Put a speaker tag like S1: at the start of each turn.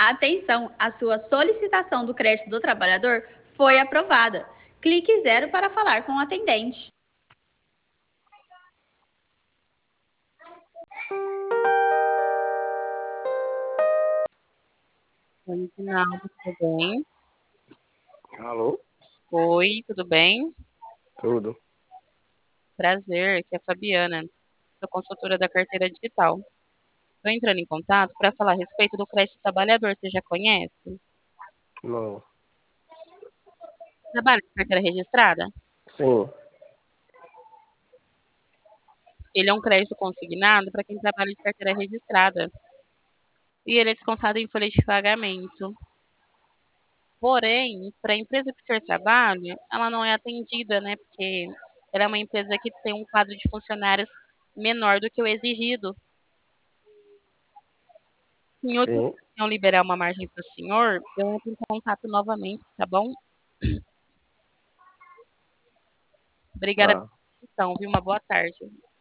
S1: Atenção, a sua solicitação do crédito do trabalhador foi aprovada. Clique 0 para falar com o atendente.
S2: Oi, Ginaldo, tudo bem?
S3: Alô?
S2: Oi, tudo bem?
S3: Tudo.
S2: Prazer, aqui é a Fabiana, sou consultora da carteira digital. Estou entrando em contato para falar a respeito do crédito trabalhador, você já conhece?
S3: Não.
S2: Trabalha com carteira registrada?
S3: Sim.
S2: Ele é um crédito consignado para quem trabalha de carteira registrada e ele é descontado em folha de pagamento. Porém, para a empresa que o senhor trabalha, ela não é atendida, né? Porque ela é uma empresa que tem um quadro de funcionários menor do que o exigido. Em outra
S3: Sim.
S2: ocasião liberar uma margem para o senhor, eu entro em contato novamente, tá bom? Obrigada pela
S3: Tá.
S2: atenção, viu? Uma boa tarde.